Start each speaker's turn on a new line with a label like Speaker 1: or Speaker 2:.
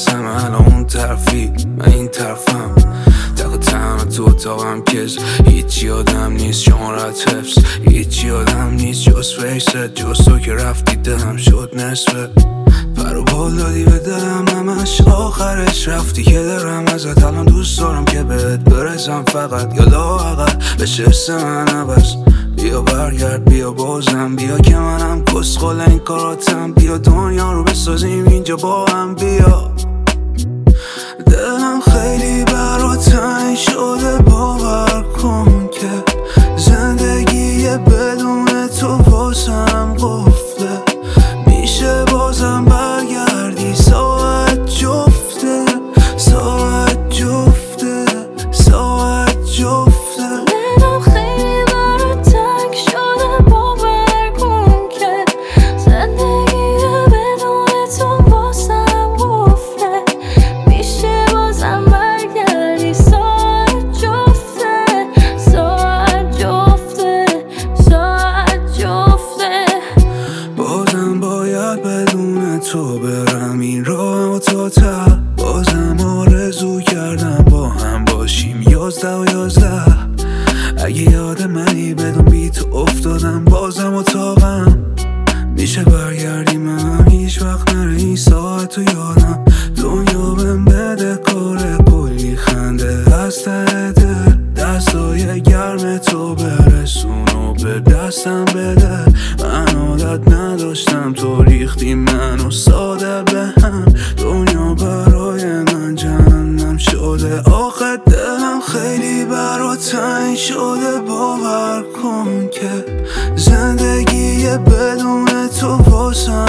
Speaker 1: برسم الان اون طرفی، من این طرفم. تق تنها تو اتاقم کز هیچی آدم نیست، شمارت حفظ هیچی آدم نیست جز فیست، جز تو که رفتی دلم شد نصفه. پر و بال دادی به دلم همش، آخرش رفتی که دارم ازت الان دوست دارم که بهت برسم فقط، یا لااقل بشه حس من عوض. بیا برگرد بیا بازم بیا که منم کسخل این کاراتم، بیا دنیا رو بسازیم اینجا با هم بیا. دلم خیلی برات تنگ شده، باور کن که زندگی بدون تو واسم قفله. میشه بازم برگردی ساعت جفته، ساعت جفته، ساعت جفته.
Speaker 2: دلم خیلی برات تنگ شده، باور کن که زندگی بدون تو واسم قفله. میشه بازم برگردی ساعت جفته، ساعت جفته، ساعت جفته.
Speaker 1: بازم باید بدون تو برم این راه تا ته، بازم آرزو کردم با هم باشیم 11 و 11. اگه یاد منی بدون بی تو افتادم بازم اتاقم. میشه برگردی من هیچ وقت نره این ساعت و یادم، دنیا بهم بده کار کلی خنده از ته دل، دستای گرم تو برسون و به دستم بده. من عادت نداشتم تو ریختی منو ساده به هم، دنیا برای من جهنم شده. آخه دلم خیلی برات تنگ شده، باور کن که زندگی بدون تو واسم